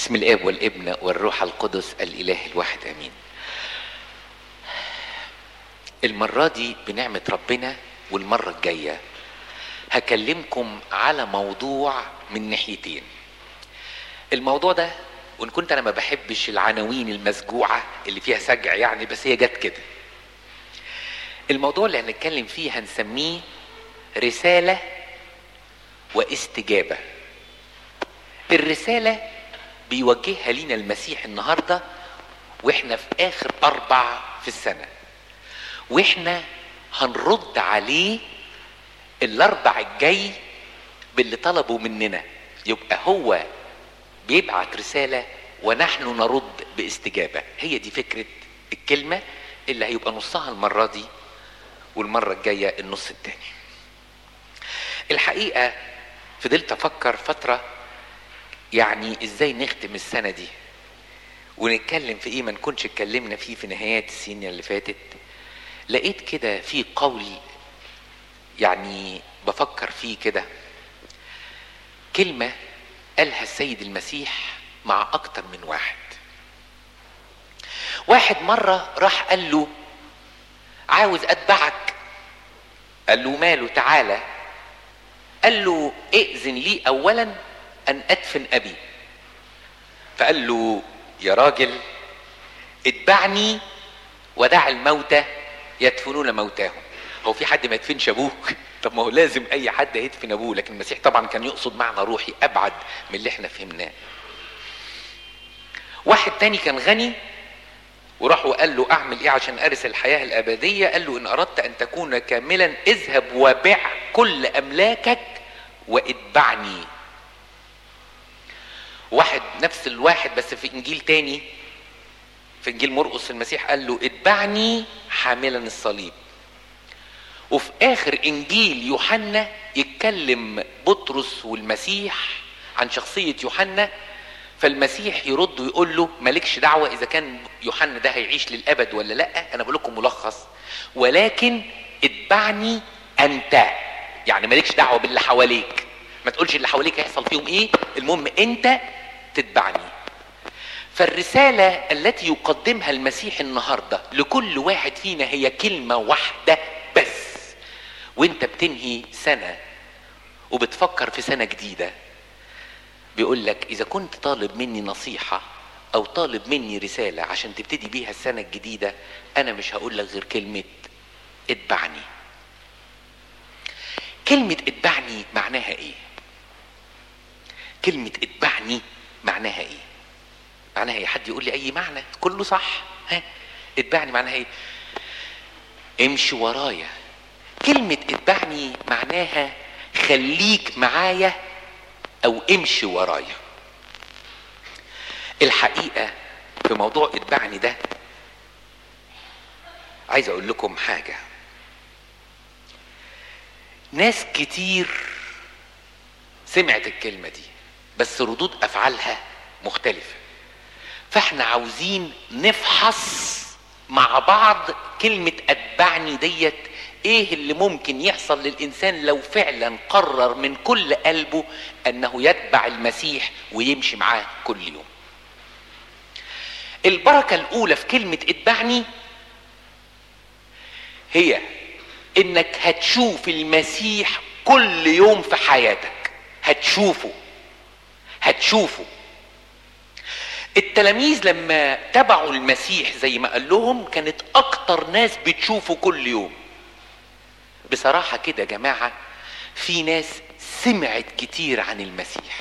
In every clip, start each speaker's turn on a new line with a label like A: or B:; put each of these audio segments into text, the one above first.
A: بسم الاب والابن والروح القدس الاله الواحد امين. المرة دي بنعمة ربنا والمرة الجاية هكلمكم على موضوع من ناحيتين. الموضوع ده وان كنت انا ما بحبش العناوين المسجوعة اللي فيها سجع يعني، بس هي جت كده. الموضوع اللي هنتكلم فيه هنسميه رسالة واستجابة. الرسالة بيوجهها لينا المسيح النهاردة واحنا في اخر 4 في السنة، واحنا هنرد عليه الاربع الجاي باللي طلبوا مننا. يبقى هو بيبعت رسالة ونحن نرد باستجابة. هي دي فكرة الكلمة اللي هيبقى نصها المرة دي والمرة الجاية النص التاني. الحقيقة فضلت افكر فترة يعني ازاي نختم السنة دي ونتكلم في ايه ما نكونش اتكلمنا فيه في نهايات السنين اللي فاتت. لقيت كده في قول يعني بفكر فيه كده، كلمة قالها السيد المسيح مع اكتر من واحد. واحد مرة راح قال له عاوز اتبعك، قال له ماله تعالى. قال له ائذن لي اولا ان ادفن ابي. فقال له يا راجل اتبعني ودع الموتى يدفنون موتاهم. هو في حد ما يدفنش ابوه؟ طب ما هو لازم اي حد هيدفن ابوه، لكن المسيح طبعا كان يقصد معنى روحي ابعد من اللي احنا فهمناه. واحد تاني كان غني وراح وقال له اعمل ايه عشان ارث الحياة الابدية؟ قال له ان اردت ان تكون كاملا اذهب وبيع كل املاكك واتبعني. واحد نفس الواحد بس في انجيل تاني، في انجيل مرقس، المسيح قال له اتبعني حاملا الصليب. وفي اخر انجيل يوحنا يتكلم بطرس والمسيح عن شخصية يوحنا، فالمسيح يرد ويقول له مالكش دعوة اذا كان يوحنا ده هيعيش للابد ولا لا، انا بقول لكم ملخص، ولكن اتبعني انت. يعني مالكش دعوة باللي حواليك، ما تقولش اللي حواليك هيحصل فيهم ايه، المهم انت تتبعني. فالرسالة التي يقدمها المسيح النهاردة لكل واحد فينا هي كلمة واحدة بس. وانت بتنهي سنة وبتفكر في سنة جديدة، بيقول لك اذا كنت طالب مني نصيحة او طالب مني رسالة عشان تبتدي بيها السنة الجديدة، انا مش هقول لك غير كلمة اتبعني. كلمة اتبعني معناها ايه؟ كلمة اتبعني معناها ايه؟ معناها ايه؟ حد يقول لي اي معنى كله صح. ها، اتبعني معناها ايه؟ امشي ورايا. كلمة اتبعني معناها خليك معايا او امشي ورايا. الحقيقة في موضوع اتبعني ده عايز اقول لكم حاجة. ناس كتير سمعت الكلمة دي بس ردود افعالها مختلفة، فاحنا عاوزين نفحص مع بعض كلمة اتبعني ديت ايه اللي ممكن يحصل للانسان لو فعلا قرر من كل قلبه انه يتبع المسيح ويمشي معاه كل يوم. البركة الاولى في كلمة اتبعني هي انك هتشوف المسيح كل يوم في حياتك. هتشوفه. التلاميذ لما تبعوا المسيح زي ما قال لهم كانت اكتر ناس بتشوفه كل يوم. بصراحة كده يا جماعة في ناس سمعت كتير عن المسيح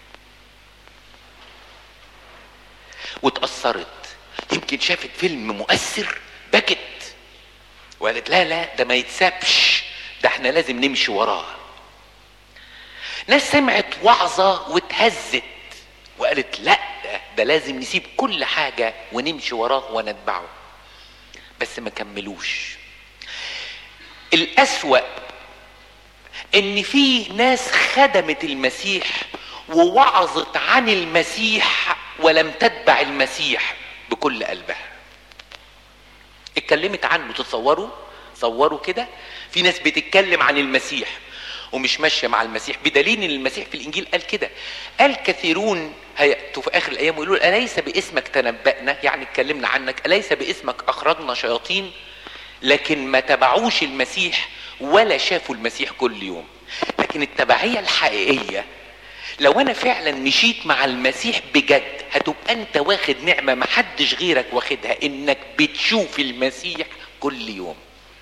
A: واتأثرت، يمكن شافت فيلم مؤثر بكت وقالت لا ده ما يتسابش، ده احنا لازم نمشي وراه. ناس سمعت وعظة واتهزت وقالت لا ده لازم نسيب كل حاجة ونمشي وراه ونتبعه، بس ما كملوش. الأسوأ ان في ناس خدمت المسيح ووعظت عن المسيح ولم تتبع المسيح بكل قلبها. اتكلمت عنه. تصوروا كده في ناس بتتكلم عن المسيح ومش ماشية مع المسيح، بدليل ان المسيح في الانجيل قال كده، قال كثيرون هيأتوا في اخر الايام ويقولوا اليس باسمك تنبأنا، يعني اتكلمنا عنك، اليس باسمك اخرجنا شياطين، لكن ما تبعوش المسيح ولا شافوا المسيح كل يوم. لكن التبعية الحقيقية لو انا فعلا مشيت مع المسيح بجد، هتبقى انت واخد نعمة محدش غيرك واخدها، انك بتشوف المسيح كل يوم.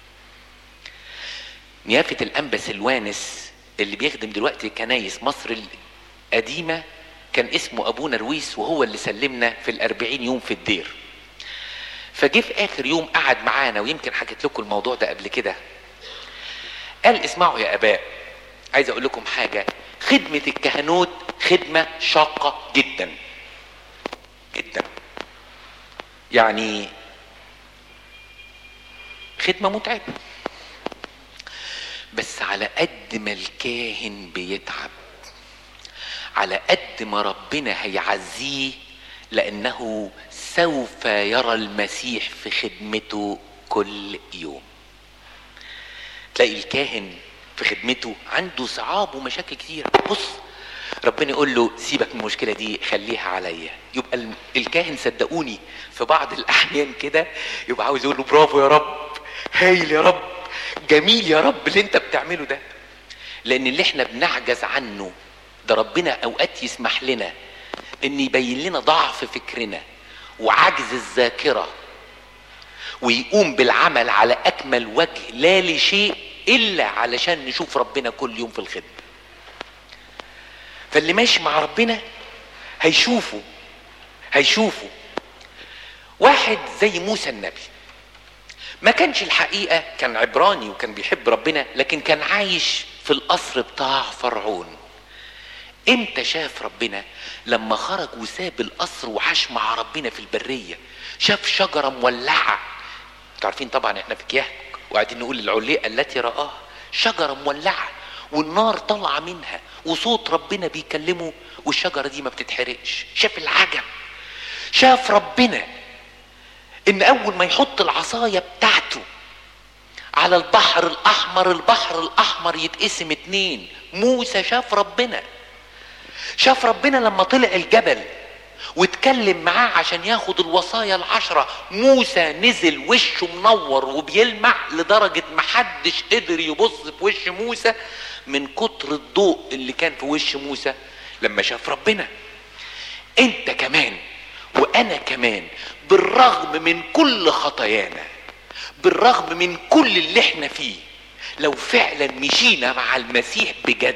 A: نيافة الانبا سلوانس اللي بيخدم دلوقتي كنايس مصر القديمة كان اسمه ابونا رويس، وهو اللي سلمنا في ال40 يوم في الدير. فجه في اخر يوم قعد معانا، ويمكن حكيت لكم الموضوع ده قبل كده. قال اسمعوا يا اباء، عايز اقول لكم حاجة، خدمة الكهنوت خدمة شاقة جدا جدا، يعني خدمة متعبة، بس على قد ما الكاهن بيتعب على قد ما ربنا هيعزيه، لانه سوف يرى المسيح في خدمته كل يوم. تلاقي الكاهن في خدمته عنده صعاب ومشاكل كتير، بص ربنا يقول له سيبك من المشكلة دي خليها عليا، يبقى الكاهن صدقوني في بعض الاحيان كده يبقى عاوز يقول له برافو يا رب، هايل يا رب، جميل يا رب اللي انت بتعمله ده. لان اللي احنا بنعجز عنه ده ربنا اوقات يسمح لنا ان يبين لنا ضعف فكرنا وعجز الذاكرة، ويقوم بالعمل على اكمل وجه، لا لشيء الا علشان نشوف ربنا كل يوم في الخدمة. فاللي ماشي مع ربنا هيشوفه واحد زي موسى النبي، ما كانش الحقيقة كان عبراني وكان بيحب ربنا، لكن كان عايش في القصر بتاع فرعون. امتى شاف ربنا؟ لما خرج وساب القصر وعاش مع ربنا في البرية، شاف شجرة مولعة. انتوا عارفين طبعا احنا في كياك وقاعدين نقول العليقة التي رآها، شجرة مولعة والنار طالعة منها وصوت ربنا بيكلمه، والشجرة دي ما بتتحرقش. شاف العجب، شاف ربنا ان اول ما يحط العصاية بتاعته على البحر الاحمر، البحر الاحمر يتقسم 2. موسى شاف ربنا لما طلع الجبل واتكلم معاه عشان ياخد الوصايا 10. موسى نزل وشه منور وبيلمع لدرجة محدش قدر يبص في وش موسى من كتر الضوء اللي كان في وش موسى لما شاف ربنا. انت كمان وانا كمان، بالرغم من كل خطايانا، بالرغم من كل اللي احنا فيه، لو فعلا مشينا مع المسيح بجد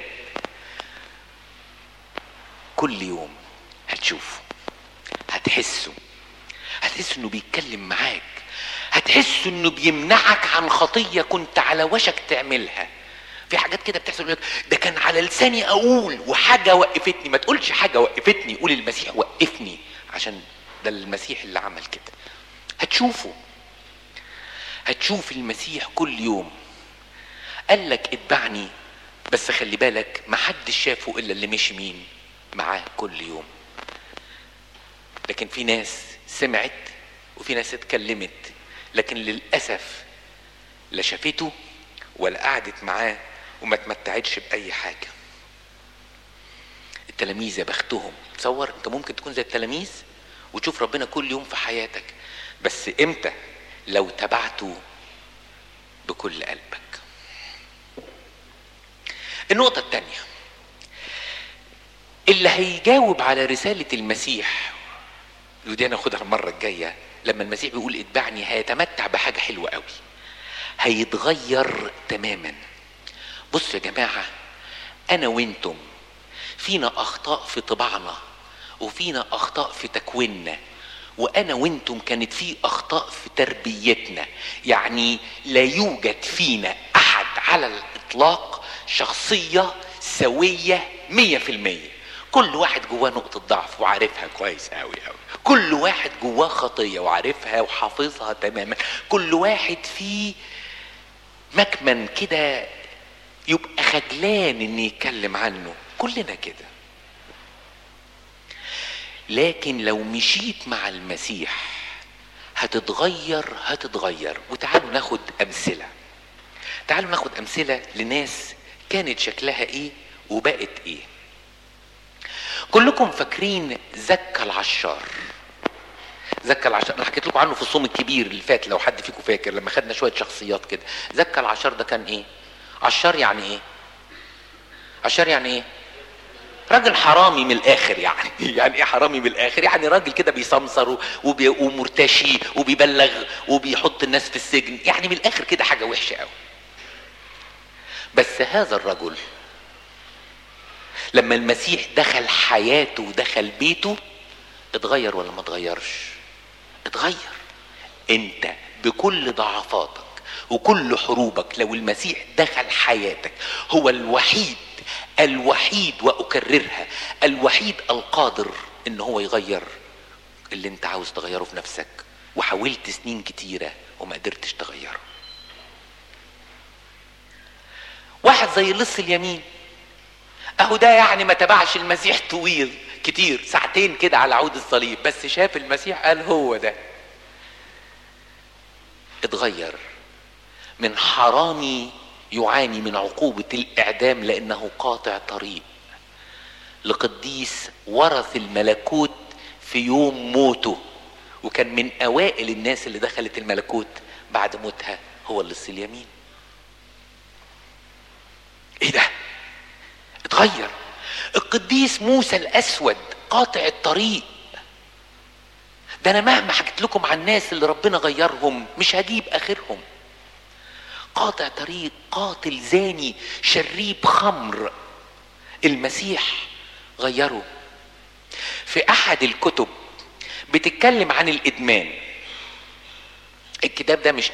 A: كل يوم هتشوفه، هتحسه انه بيتكلم معاك، هتحس انه بيمنعك عن خطية كنت على وشك تعملها. في حاجات كده بتحصل، ده كان على لساني اقول وحاجة وقفتني. ما تقولش حاجة وقفتني، قول المسيح وقفني، عشان ده المسيح اللي عمل كده. هتشوف المسيح كل يوم. قال لك اتبعني، بس خلي بالك ما حدش شافه الا اللي مشي مين معاه كل يوم. لكن في ناس سمعت وفي ناس اتكلمت، لكن للأسف لا شافته ولا قعدت معاه وما تمتعتش بأي حاجة. التلاميذ يا بختهم. تصور انت ممكن تكون زي التلاميذ وتشوف ربنا كل يوم في حياتك، بس امتى؟ لو تبعته بكل قلبك. النقطة التانية اللي هيجاوب على رسالة المسيح، ودي ناخدها المرة الجاية، لما المسيح بيقول اتبعني هيتمتع بحاجة حلوة قوي، هيتغير تماما. بص يا جماعة، انا وانتم فينا اخطاء في طباعنا وفينا اخطاء في تكويننا، وانا وانتم كانت في اخطاء في تربيتنا. يعني لا يوجد فينا احد على الاطلاق شخصية سوية 100%. كل واحد جواه نقطة ضعف وعارفها كويس قوي قوي، كل واحد جواه خطية وعارفها وحافظها تماما، كل واحد فيه مكمن كده يبقى خجلان ان يتكلم عنه، كلنا كده. لكن لو مشيت مع المسيح هتتغير. وتعالوا ناخد امثلة لناس كانت شكلها ايه وبقت ايه. كلكم فاكرين زكا العشار. زكا العشار انا حكيت لكم عنه في الصوم الكبير اللي فات، لو حد فيكم فاكر، لما خدنا شويه شخصيات كده. زكا العشار ده كان ايه؟ عشار يعني ايه؟ عشار يعني ايه؟ راجل حرامي من الاخر يعني. يعني ايه حرامي من الاخر؟ يعني راجل كده بيسمسر ومرتشي وبيبلغ وبيحط الناس في السجن، يعني من الاخر كده حاجه وحشه قوي. بس هذا الرجل لما المسيح دخل حياته ودخل بيته اتغير ولا ما اتغيرش؟ اتغير. انت بكل ضعفاتك وكل حروبك لو المسيح دخل حياتك، هو الوحيد واكررها، الوحيد القادر ان هو يغير اللي انت عاوز تغيره في نفسك، وحاولت سنين كتيرة وما قدرتش تغيره. واحد زي لص اليمين اهو ده يعني ما تبعش المسيح طويل كتير، ساعتين كده على عود الصليب، بس شاف المسيح قال هو ده. اتغير من حرامي يعاني من عقوبة الإعدام لأنه قاطع طريق، لقديس ورث الملكوت في يوم موته، وكان من أوائل الناس اللي دخلت الملكوت بعد موتها هو اللص اليمين. إيه ده؟ اتغير. القديس موسى الأسود قاطع الطريق، ده أنا مهما حكيت لكم عن الناس اللي ربنا غيرهم مش هجيب آخرهم. قاطع طريق، قاتل، زاني، شريب خمر، المسيح غيره. في احد الكتب بتتكلم عن الادمان. الكتاب ده مش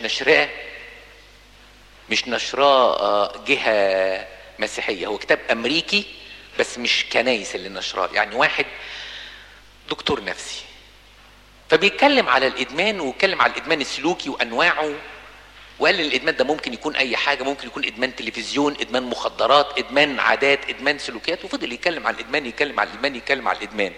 A: نشراه جهة مسيحية، هو كتاب امريكي بس مش كنايس اللي نشراه، يعني واحد دكتور نفسي فبيتكلم على الادمان، ويتكلم على الادمان السلوكي وانواعه، وقال ان الادمان ده ممكن يكون اي حاجه، ممكن يكون ادمان تلفزيون، ادمان مخدرات، ادمان عادات، ادمان سلوكيات، وفضل يتكلم عن الادمان يتكلم عن الادمان يتكلم عن الادمان.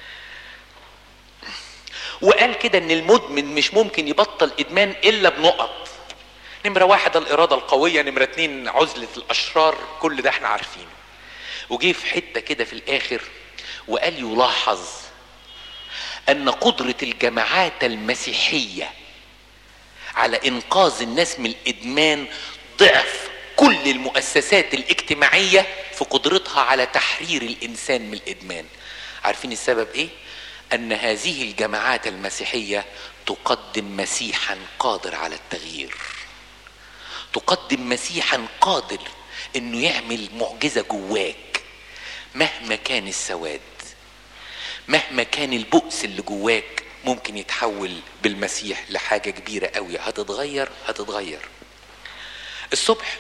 A: وقال كده ان المدمن مش ممكن يبطل ادمان الا بنقط. نمره واحد الاراده القويه، نمره اتنين عزله الاشرار، كل ده احنا عارفينه. وجي في حته كده في الاخر وقال يلاحظ ان قدره الجماعات المسيحيه على انقاذ الناس من الادمان ضعف كل المؤسسات الاجتماعية في قدرتها على تحرير الانسان من الادمان. عارفين السبب ايه؟ ان هذه الجماعات المسيحية تقدم مسيحا قادر على التغيير، تقدم مسيحا قادر انه يعمل معجزة جواك. مهما كان السواد، مهما كان البؤس اللي جواك، ممكن يتحول بالمسيح لحاجة كبيرة قوي. هتتغير. الصبح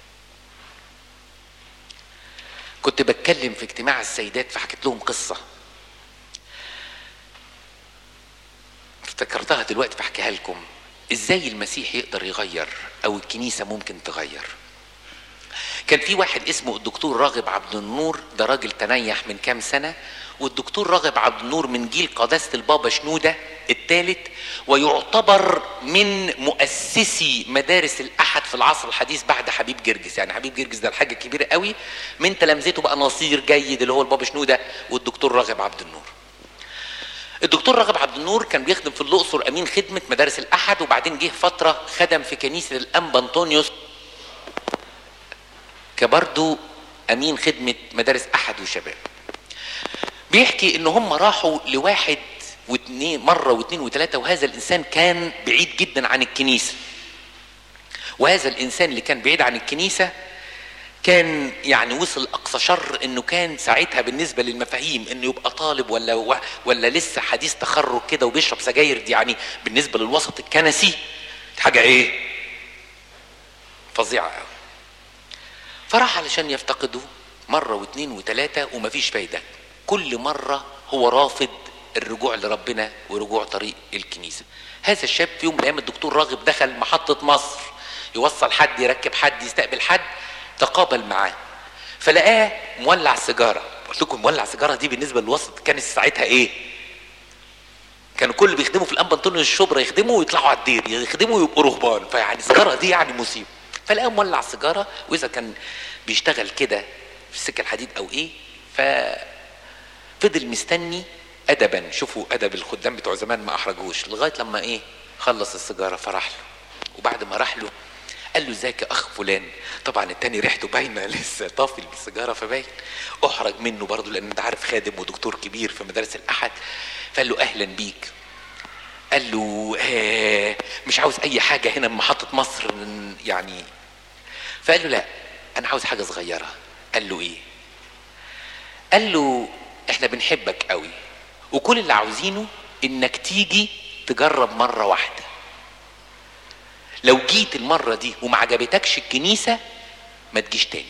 A: كنت بتكلم في اجتماع السيدات فحكيت لهم قصة افتكرتها دلوقتي فحكيها لكم، ازاي المسيح يقدر يغير او الكنيسة ممكن تغير. كان في واحد اسمه الدكتور راغب عبد النور، ده راجل تنيح من كام سنة، والدكتور راغب عبد النور من جيل قداسة البابا شنودة الثالث، ويعتبر من مؤسسي مدارس الأحد في العصر الحديث بعد حبيب جرجس. يعني حبيب جرجس ده الحاجة كبيرة قوي، من تلامذته بقى نصير جيد اللي هو البابا شنودة والدكتور راغب عبد النور. الدكتور راغب عبد النور كان بيخدم في الأقصر أمين خدمة مدارس الأحد، وبعدين جه فترة خدم في كنيسة الأنبا أنطونيوس كبرضو أمين خدمة مدارس أحد وشباب. بيحكي ان هم راحوا لواحد واثنين، مرة واثنين وثلاثة، وهذا الانسان كان بعيد جدا عن الكنيسة. وهذا الانسان اللي كان بعيد عن الكنيسة كان يعني وصل اقصى شر انه كان ساعتها بالنسبة للمفاهيم انه يبقى طالب ولا لسه حديث تخرج كده وبيشرب سجاير، دي يعني بالنسبة للوسط الكنسي حاجة ايه فظيعة قوي. فراح علشان يفتقده مرة واثنين وثلاثة ومفيش فايدة. كل مرة هو رافض الرجوع لربنا ورجوع طريق الكنيسة. هذا الشاب في يوم من الايام الدكتور راغب دخل محطة مصر يوصل حد، يركب حد، يستقبل حد، تقابل معاه فلقاه مولع سيجارة. قلت لكم مولع سيجارة دي بالنسبة للوسط كانت ساعتها ايه؟ كانوا كل بيخدموا في الانبا انطونيوس الشبرا يخدموا ويطلعوا على الدير، يخدموا ويبقوا رهبان، فيعني السيجارة دي يعني مصيبة. فلقاه مولع سيجارة، واذا كان بيشتغل كده في السكة الحديد او ايه، فضل مستني ادبا، شوفوا ادب الخدام بتوع زمان ما احرجوش، لغايه لما ايه خلص السيجاره فراح له. وبعد ما راح له قال له ازيك يا اخ فلان. طبعا التاني ريحته باينه لسه طافي بالسيجاره فباين، احرج منه برضه لان انت عارف خادم ودكتور كبير في مدارس الاحد. فقال له اهلا بيك. قال له مش عاوز اي حاجه هنا من محطه مصر يعني. فقال له لا انا عاوز حاجه صغيره. قال له ايه؟ قال له احنا بنحبك قوي وكل اللي عاوزينه انك تيجي تجرب مره واحده، لو جيت المره دي وما عجبتكش الكنيسه ما تجيش تاني.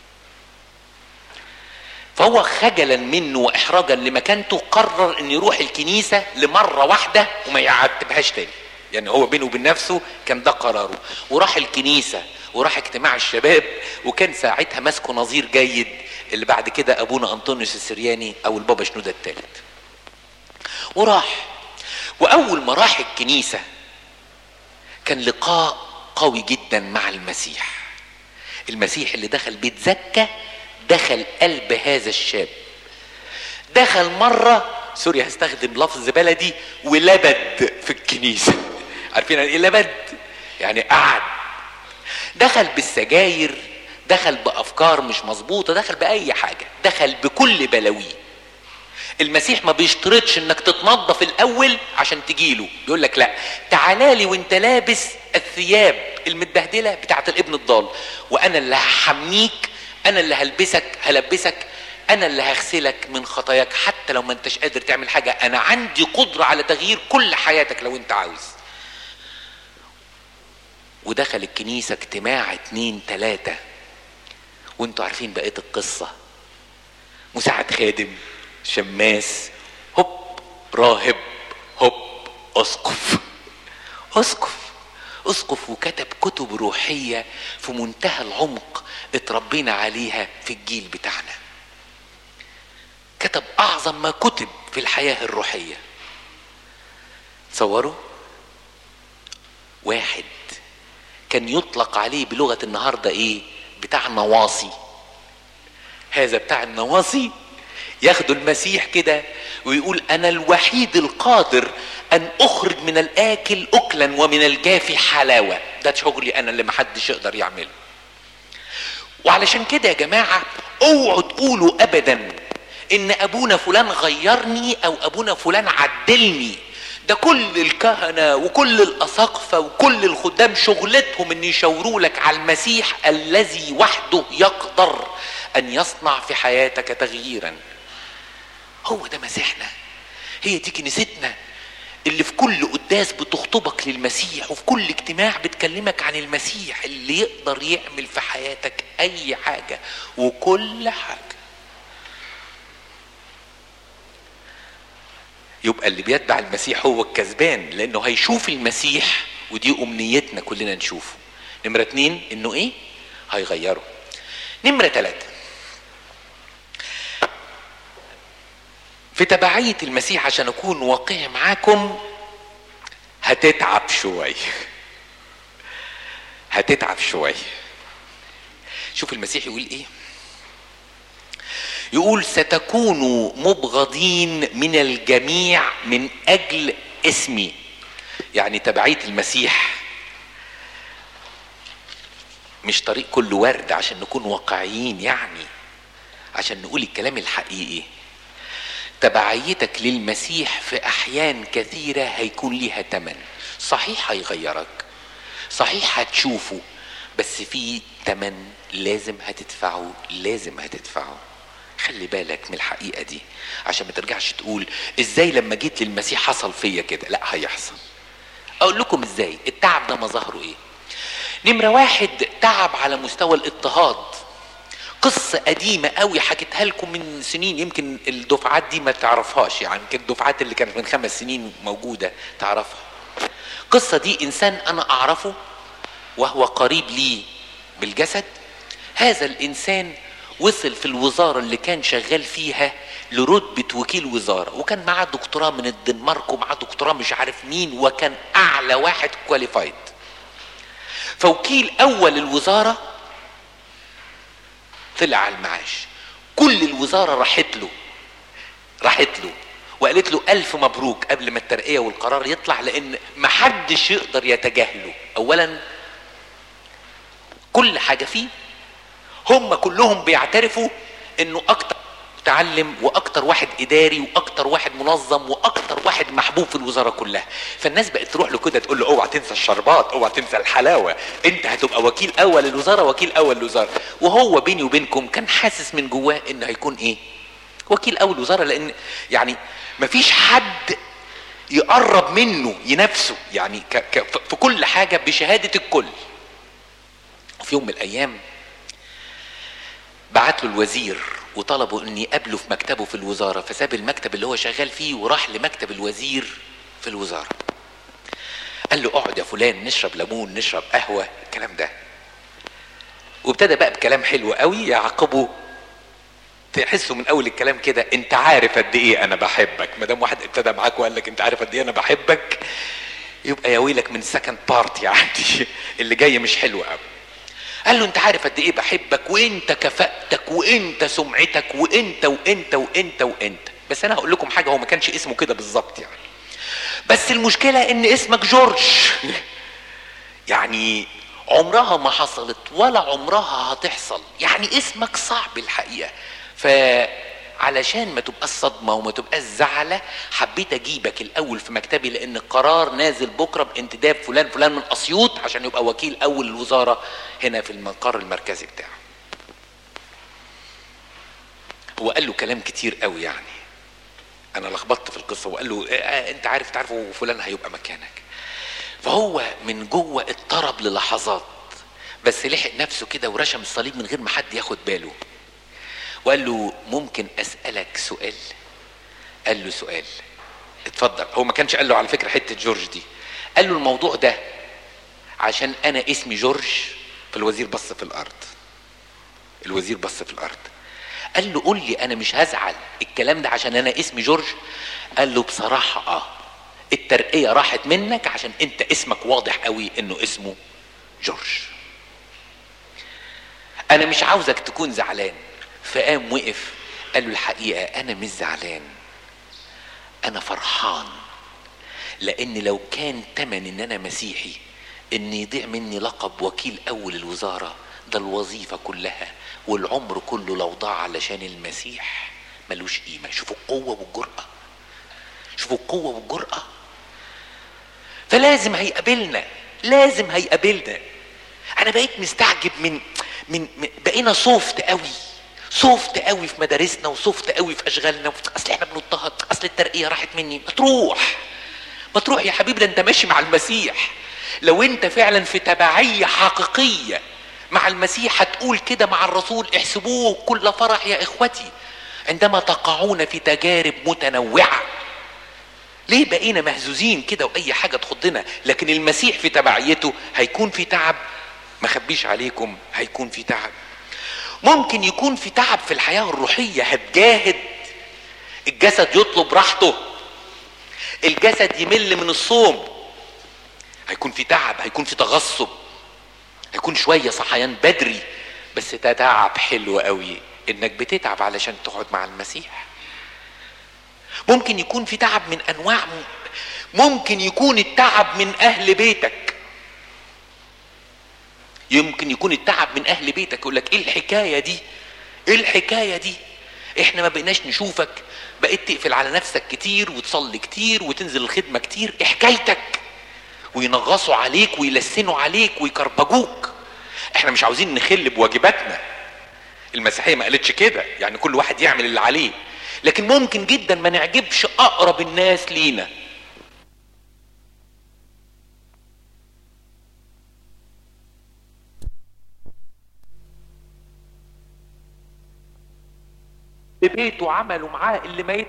A: فهو خجلا منه واحراجا لمكانته قرر ان يروح الكنيسه لمره واحده وما يعتبهاش تاني. يعني هو بينه وبين نفسه كان ده قراره، وراح الكنيسه وراح اجتماع الشباب، وكان ساعتها ماسكه نظير جيد اللي بعد كده ابونا انطونيوس السرياني او البابا شنودة الثالث. وراح، واول ما راح الكنيسه كان لقاء قوي جدا مع المسيح. المسيح اللي دخل بيت زكا دخل قلب هذا الشاب. دخل مرة سوري هستخدم لفظ بلدي ولبد في الكنيسة. عارفين ايه لبد؟ يعني قعد. دخل بالسجاير، دخل بأفكار مش مظبوطة، دخل بأي حاجة، دخل بكل بلاويه. المسيح ما بيشترطش انك تتنظف الاول عشان تجيله، بيقول لك لا تعالالي وانت لابس الثياب المتبهدله بتاعت الابن الضال، وانا اللي هحميك، انا اللي هلبسك، انا اللي هغسلك من خطاياك حتى لو ما انتش قادر تعمل حاجه، انا عندي قدره على تغيير كل حياتك لو انت عاوز. ودخل الكنيسه اجتماع 2 3 وانتوا عارفين بقيه القصه. مساعد خادم، شماس، هوب راهب، هوب اسقف وكتب كتب روحيه في منتهى العمق اتربينا عليها في الجيل بتاعنا. كتب اعظم ما كتب في الحياه الروحيه. تصوروا واحد كان يطلق عليه بلغه النهارده ايه؟ بتاع نواصي. هذا بتاع النواصي ياخدوا المسيح كده ويقول انا الوحيد القادر ان اخرج من الاكل اكلا ومن الجافي حلاوه. ده شغلي انا اللي محدش يقدر يعمله. وعلشان كده يا جماعه اوعوا تقولوا ابدا ان ابونا فلان غيرني او ابونا فلان عدلني. ده كل الكهنه وكل الاساقفه وكل الخدام شغلتهم ان يشاوروا لك على المسيح الذي وحده يقدر ان يصنع في حياتك تغييرا. هو ده مسيحنا، هي دي كنيستنا اللي في كل قداس بتخطبك للمسيح، وفي كل اجتماع بتكلمك عن المسيح اللي يقدر يعمل في حياتك اي حاجه وكل حاجه. يبقى اللي بيتبع المسيح هو الكسبان لانه هيشوف المسيح، ودي امنيتنا كلنا نشوفه. نمرة 2 انه ايه؟ هيغيره. نمرة 3 في تبعية المسيح عشان اكون واقعي معاكم هتتعب شوية. شوف المسيح يقول ايه؟ يقول ستكونوا مبغضين من الجميع من اجل اسمي. يعني تبعية المسيح مش طريق كله ورد عشان نكون واقعيين، يعني عشان نقول الكلام الحقيقي. تبعيتك للمسيح في احيان كثيرة هيكون ليها تمن. صحيح هيغيرك، صحيح هتشوفه، بس في تمن لازم هتدفعه. خلي بالك من الحقيقة دي عشان ما ترجعش تقول ازاي لما جيت للمسيح حصل فيا كده. لا هيحصل. اقول لكم ازاي التعب ده مظاهره ايه. نمرة 1 تعب على مستوى الاضطهاد. قصة قديمة قوي حكيتها لكم من سنين، يمكن الدفعات دي ما تعرفهاش، يعني يمكن الدفعات اللي كانت من 5 سنين موجودة تعرفها. قصة دي انسان انا اعرفه وهو قريب لي بالجسد. هذا الانسان وصل في الوزارة اللي كان شغال فيها لرتبة وكيل وزارة، وكان معاه دكتوراه من الدنمارك ومعاه دكتوراه مش عارف مين، وكان اعلى واحد كواليفايد. فوكيل اول الوزارة طلع على المعاش، كل الوزارة راحت له راحت له وقالت له الف مبروك قبل ما الترقية والقرار يطلع، لان محدش يقدر يتجاهله. اولا كل حاجة فيه، هم كلهم بيعترفوا انه اكتر متعلم واكتر واحد اداري واكتر واحد منظم واكتر واحد محبوب في الوزاره كلها. فالناس بقت تروح له كده تقول له اوعى تنسى الشربات، اوعى تنسى الحلاوه، انت هتبقى وكيل اول الوزاره، وكيل اول الوزاره. وهو بيني وبينكم كان حاسس من جواه انه هيكون ايه؟ وكيل اول الوزاره، لان يعني مفيش حد يقرب منه ينافسه يعني في كل حاجه بشهاده الكل. وفي يوم من الايام بعت له الوزير وطلبوا ان يقابله في مكتبه في الوزاره، فساب المكتب اللي هو شغال فيه وراح لمكتب الوزير في الوزاره. قال له اقعد يا فلان نشرب ليمون، نشرب قهوه، الكلام ده. وابتدى بقى بكلام حلو قوي يعقبه، تحسه من اول الكلام كده انت عارف قد ايه انا بحبك. ما دام واحد ابتدى معاك وقال لك انت عارف قد ايه انا بحبك، يبقى يا ويلك من سكند بارت يعني اللي جاي مش حلو قوي. قال له انت عارف قد ايه بحبك، وانت كفاءتك، وانت سمعتك، وانت وانت وانت وانت. بس انا هقول لكم حاجه، هو ما كانش اسمه كده بالظبط يعني، بس المشكله ان اسمك جورج يعني عمرها ما حصلت ولا عمرها هتحصل، يعني اسمك صعب الحقيقه. فعلشان ما تبقى الصدمه وما تبقى الزعله، حبيت اجيبك الاول في مكتبي، لان القرار نازل بكره بانتداب فلان فلان من اسيوط عشان يبقى وكيل اول الوزاره هنا في المقر المركزي بتاعه. هو قال له كلام كتير قوي يعني، انا لخبطت في القصه. وقال له انت تعرفه فلان هيبقى مكانك. فهو من جوه اضطرب للحظات، بس لحق نفسه كده ورشم الصليب من غير ما حد ياخد باله. وقال له ممكن اسالك سؤال؟ قال له سؤال، اتفضل. هو ما كانش قال له على فكره حته جورج دي، قال له الموضوع ده عشان انا اسمي جورج. فالوزير بص في الارض، الوزير بص في الارض. قال له قول لي انا مش هزعل الكلام ده عشان انا اسمي جورج؟ قال له بصراحه الترقيه راحت منك عشان انت اسمك واضح قوي انه اسمه جورج. انا مش عاوزك تكون زعلان. فقام وقف قال له الحقيقه انا مش زعلان، انا فرحان، لان لو كان تمن ان انا مسيحي ان يضيع مني لقب وكيل اول الوزاره، ده الوظيفه كلها والعمر كله لو ضاع علشان المسيح ملوش قيمه. شوفوا القوه والجرأه، شوفوا القوه والجرأه. فلازم هيقابلنا، لازم هيقابلنا. انا بقيت مستعجب من بقينا صوفت قوي في مدارسنا، وصوفت قوي في اشغالنا. اصل احنا بنضطهد، اصل الترقيه راحت مني. ما تروح يا حبيبي، ده انت ماشي مع المسيح. لو انت فعلا في تبعيه حقيقيه مع المسيح هتقول كده مع الرسول احسبوه كل فرح يا اخوتي عندما تقعون في تجارب متنوعه. ليه بقينا مهزوزين كده واي حاجه تخضنا؟ لكن المسيح في تبعيته هيكون في تعب، ما خبيش عليكم هيكون في تعب. ممكن يكون في تعب في الحياه الروحيه، هتجاهد، الجسد يطلب راحته، الجسد يمل من الصوم، هيكون في تعب، هيكون في تغصب، هيكون شويه صحيان بدري. بس ده تعب حلو قوي، انك بتتعب علشان تقعد مع المسيح. ممكن يكون في تعب من انواع، ممكن يكون التعب من اهل بيتك، يمكن يكون التعب من اهل بيتك. يقول لك ايه الحكايه دي، ايه الحكايه دي، احنا ما بقيناش نشوفك، بقيت تقفل على نفسك كتير وتصلي كتير وتنزل الخدمه كتير، ايه حكايتك؟ وينغصوا عليك ويلسنوا عليك ويكربجوك. احنا مش عاوزين نخل بواجباتنا، المسيحيه ما قالتش كده، يعني كل واحد يعمل اللي عليه. لكن ممكن جدا ما نعجبش اقرب الناس لينا. في بيته عملوا معاه اللي ما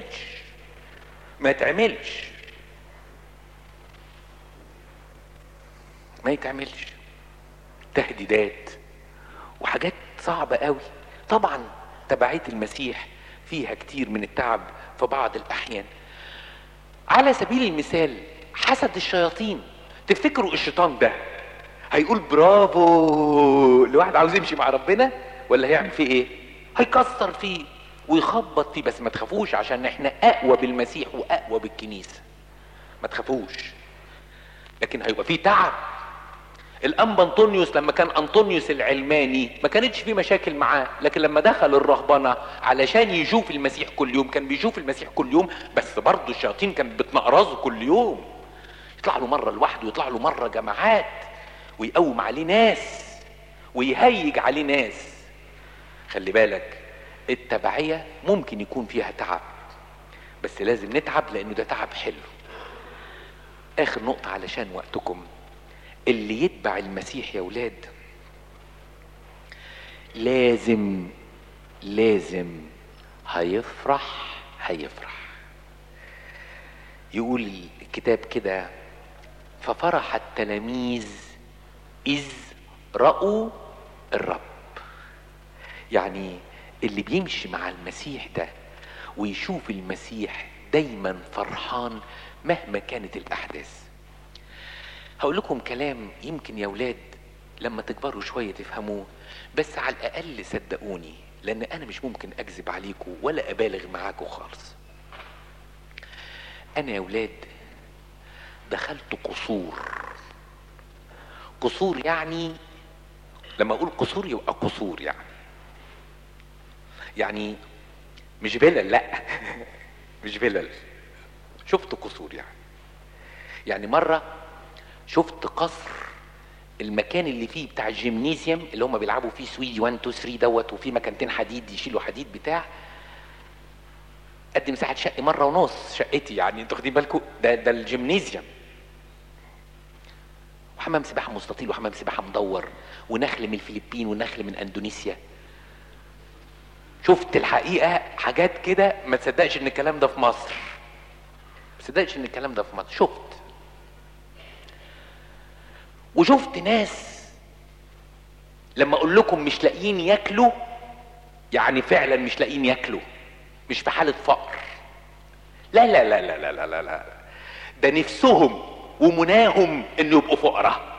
A: يتعملش، تهديدات وحاجات صعبة قوي. طبعا تبعية المسيح فيها كتير من التعب في بعض الأحيان. على سبيل المثال حسد الشياطين. تفتكروا الشيطان ده هيقول برافو لواحد عاوز يمشي مع ربنا، ولا هيعمل فيه ايه؟ هيكسر فيه ويخبط فيه. بس ما تخافوش، عشان احنا اقوى بالمسيح واقوى بالكنيسة، ما تخافوش. لكن هيبقى فيه تعب. الانبا انطونيوس لما كان انطونيوس العلماني ما كانتش فيه مشاكل معاه، لكن لما دخل الرهبنة علشان يشوف المسيح كل يوم، كان بيشوف المسيح كل يوم، بس برضه الشياطين كانت بتنقرضه كل يوم. يطلع له مرة لوحده، يطلع له مرة جماعات، ويقوم عليه ناس ويهيج عليه ناس. خلي بالك، التبعية ممكن يكون فيها تعب، بس لازم نتعب لانه ده تعب حلو. اخر نقطة علشان وقتكم، اللي يتبع المسيح يا ولاد لازم هيفرح. يقول الكتاب كده: ففرح التلاميذ إذ رأوا الرب. يعني اللي بيمشي مع المسيح ده ويشوف المسيح دايما فرحان مهما كانت الأحداث. هقول لكم كلام يمكن يا ولاد لما تكبروا شوية تفهموه، بس على الأقل صدقوني، لأن أنا مش ممكن أكذب عليكم ولا أبالغ معاكم خالص. أنا يا ولاد دخلت قصور، يعني لما أقول قصور يبقى قصور، يعني مش فيلل، لا مش فيلل، شفت قصور. يعني مرة شفت قصر، المكان اللي فيه بتاع الجيمنيزيوم اللي هم بيلعبوا فيه سويدي 1 2 3 دوت، وفيه مكانتين حديد يشيلوا حديد بتاع قد مساحة شقة مرة ونص شقتي. يعني انتوا واخدين بالكم؟ ده الجيمنيزيوم، وحمام سباحة مستطيل وحمام سباحة مدور، ونخل من الفلبين ونخل من اندونيسيا. شفت الحقيقة حاجات كده ما تصدقش ان الكلام ده في مصر، شفت. وشفت ناس لما اقول لكم مش لاقيين ياكلوا، يعني فعلا مش لاقيين ياكلوا، مش في حالة فقر، لا لا لا لا لا لا لا، ده نفسهم ومناهم انه يبقوا فقراء.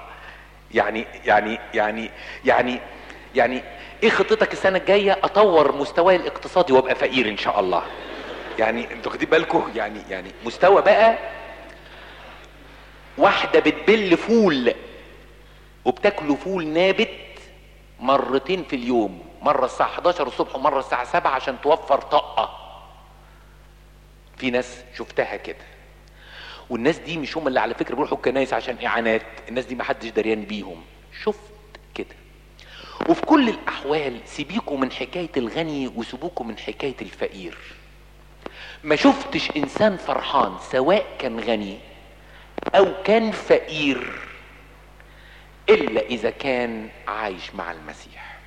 A: يعني ايه خطتك السنة الجاية؟ اطور مستواي الاقتصادي وابقى فقير ان شاء الله. يعني انتوا واخدين بالكم؟ يعني مستوى بقى. واحدة بتبل فول وبتاكلوا فول نابت مرتين في اليوم، مرة الساعة 11 الصبح ومرة الساعة 7 عشان توفر طاقة. في ناس شفتها كده، والناس دي مش هم اللي على فكرة بيروحوا الكنايس عشان اعانات، الناس دي ما حدش دريان بيهم. شفت كده. وفي كل الاحوال سيبيكوا من حكاية الغني وسيبوكوا من حكاية الفقير. ما شفتش انسان فرحان سواء كان غني او كان فقير الا اذا كان عايش مع المسيح.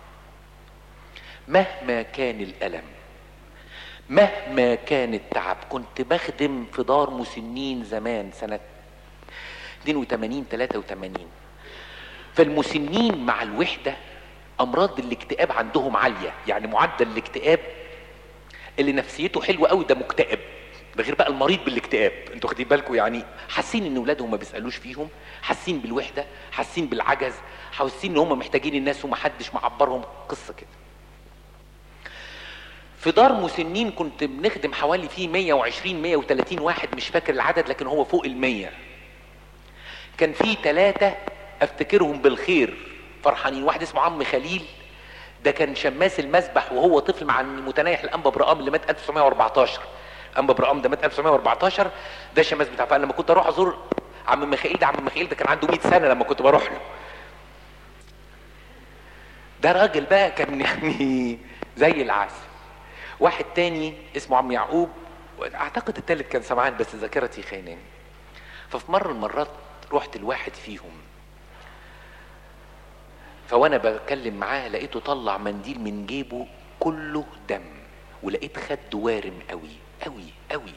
A: مهما كان الالم، مهما كان التعب. كنت بخدم في دار مسنين زمان سنة 82 83. فالمسنين مع الوحدة امراض الاكتئاب عندهم عالية، يعني معدل الاكتئاب اللي نفسيته حلوة قوي ده مكتئب، ده غير بقى المريض بالاكتئاب. انتوا واخدين بالكم؟ يعني حاسين ان اولادهم ما بيسالوش فيهم، حاسين بالوحده، حاسين بالعجز، حاسين ان هم محتاجين الناس ومحدش معبرهم. قصه كده. في دار مسنين كنت بنخدم حوالي فيه 120 130 واحد، مش فاكر العدد لكن هو فوق ال100. كان في 3 افتكرهم بالخير فرحانين. واحد اسمه عم خليل، ده كان شماس المسبح وهو طفل مع المتنايح الانبا برقام اللي مات 1914. انبا برقام ده مات 1914، ده الشماس بتاعه. فانا لما كنت اروح ازور عم ميخائيل ده كان عنده 100 سنه لما كنت بروح له. ده راجل بقى كان يعني زي العسل. واحد تاني اسمه عم يعقوب، اعتقد التالت كان سمعان بس ذاكرتي خايناني. ففي مره من المرات رحت لواحد فيهم، فوانا بتكلم معاه لقيته طلع منديل من جيبه كله دم، ولقيت خده وارم قوي قوي قوي.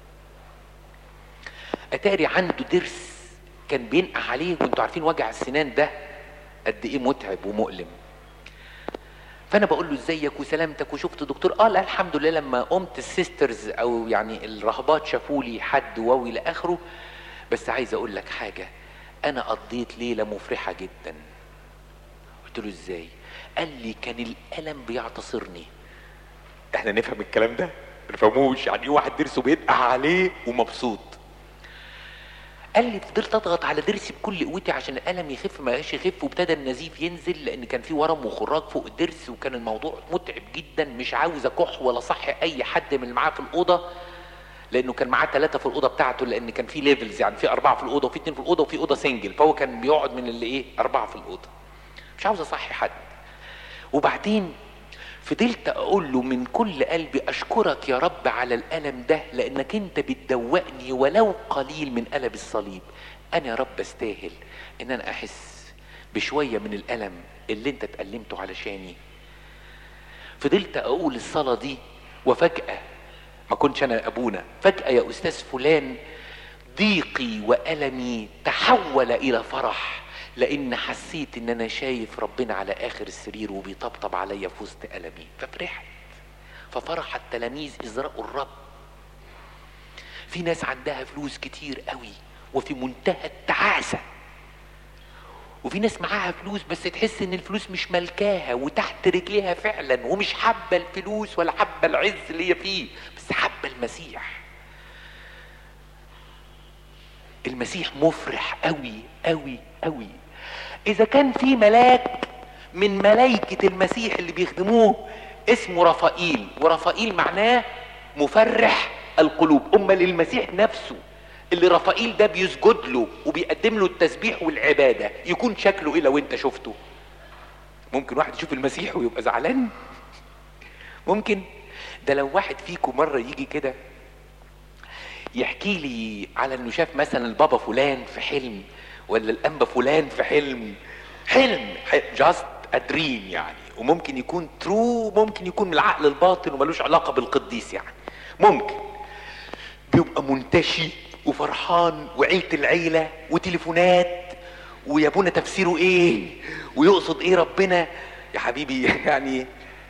A: اتاري عنده ضرس كان بينقع عليه، وانتوا عارفين وجع السنان ده قد ايه متعب ومؤلم. فانا بقول له ازيك وسلامتك وشفت دكتور؟ لا الحمد لله. لما قمت السيسترز او يعني الرهبات شافوا لي حد واوي لاخره. بس عايز اقول لك حاجه، انا قضيت ليله مفرحه جدا. قلت له ازاي؟ قال لي كان الالم بيعتصرني، احنا نفهم الكلام ده؟ ما نفهموش. يعني ايه واحد ضرسه بيدقع عليه ومبسوط؟ قال لي فضلت اضغط على ضرسي بكل قوتي عشان الالم يخف، ما بقاش يخف، وابتدى النزيف ينزل لان كان في ورم وخراج فوق الضرس، وكان الموضوع متعب جدا. مش عاوز اكح ولا صحي اي حد من اللي معاه في الاوضه، لانه كان معاه 3 في الاوضه بتاعته، لان كان في ليفلز، يعني في 4 في الاوضه وفي 2 في الاوضه وفي اوضه سنجل، فهو كان بيقعد من اللي ايه 4 في الاوضه. مش عاوز اصحي حد. وبعدين فضلت اقول له من كل قلبي اشكرك يا رب على الالم ده، لانك انت بتدوقني ولو قليل من الم الصليب. انا يا رب استاهل ان انا احس بشويه من الالم اللي انت اتألمته علشاني. فضلت اقول الصلاه دي، وفجاه ما كنتش انا ابونا، فجاه يا استاذ فلان ضيقي والمي تحول الى فرح، لان حسيت ان انا شايف ربنا على اخر السرير وبيطبطب عليا في وسط المي، ففرحت. ففرح التلاميذ اذ راوا الرب. في ناس عندها فلوس كتير قوي وفي منتهى التعاسه، وفي ناس معاها فلوس بس تحس ان الفلوس مش ملكاها وتحت رجليها فعلا، ومش حابه الفلوس ولا حابه العز اللي هي فيه، بس حابه المسيح. المسيح مفرح قوي قوي قوي. اذا كان في ملاك من ملائكة المسيح اللي بيخدموه اسمه رفائيل، ورفائيل معناه مفرح القلوب، امال المسيح نفسه اللي رفائيل ده بيسجد له وبيقدم له التسبيح والعبادة يكون شكله ايه لو انت شفته؟ ممكن واحد يشوف المسيح ويبقى زعلان؟ ممكن؟ ده لو واحد فيكم مرة يجي كده يحكي لي على انه شاف مثلا البابا فلان في حلم، ولا الانبا فلان في حلم جاست ادريم يعني، وممكن يكون ترو، ممكن يكون من العقل الباطن وملوش علاقة بالقديس يعني، ممكن بيبقى منتشي وفرحان وعيلة العيلة وتليفونات ويا ابونا تفسيره ايه ويقصد ايه ربنا يا حبيبي يعني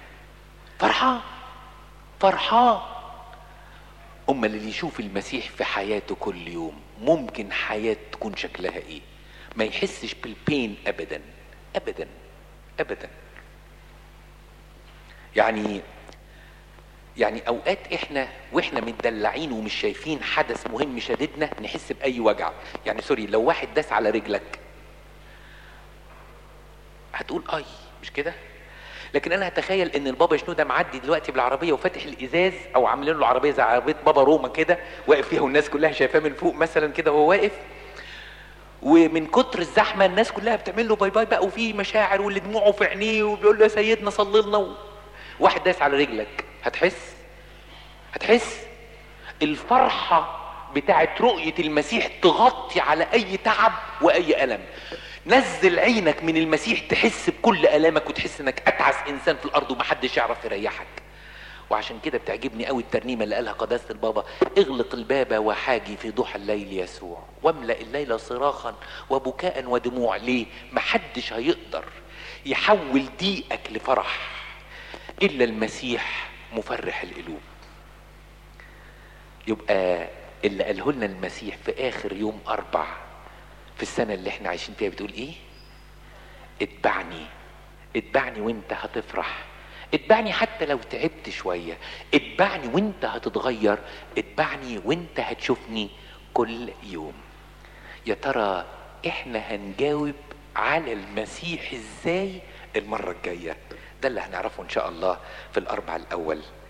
A: فرحان. امال اللي يشوف المسيح في حياته كل يوم ممكن حياة تكون شكلها ايه؟ ما يحسش بالبين ابدا ابدا ابدا. يعني اوقات احنا واحنا متدلعين ومش شايفين حدث مهم شددنا نحس باي وجع. يعني سوري، لو واحد داس على رجلك هتقول اي، مش كده؟ لكن انا هتخيل ان البابا شنودة معدي دلوقتي بالعربيه وفاتح الازاز، او عاملين له عربيه زي عربيه بابا روما كده واقف فيها والناس كلها شايفاه من فوق مثلا كده وهو واقف، ومن كتر الزحمه الناس كلها بتعمل له باي باي بقى، وفي مشاعر واللي دموعه في عينيه وبيقول له يا سيدنا صلي لنا، واحد داس على رجلك هتحس الفرحه بتاعت رؤيه المسيح تغطي على اي تعب واي الم. نزل عينك من المسيح تحس بكل الامك وتحس انك اتعس انسان في الارض ومحدش يعرف يريحك. وعشان كده بتعجبني قوي الترنيمه اللي قالها قداسه البابا: اغلق الباب وحاجي في ضحى الليل يسوع، واملا الليل صراخا وبكاء ودموع. ليه؟ محدش هيقدر يحول ضيقك لفرح الا المسيح مفرح القلوب. يبقى اللي قاله لنا المسيح في اخر يوم 4 في السنة اللي احنا عايشين فيها بتقول ايه؟ اتبعني وانت هتفرح، اتبعني حتى لو تعبت شوية، اتبعني وانت هتتغير، اتبعني وانت هتشوفني كل يوم. يا ترى احنا هنجاوب على المسيح ازاي المرة الجاية؟ ده اللي هنعرفه ان شاء الله في الاربع الاول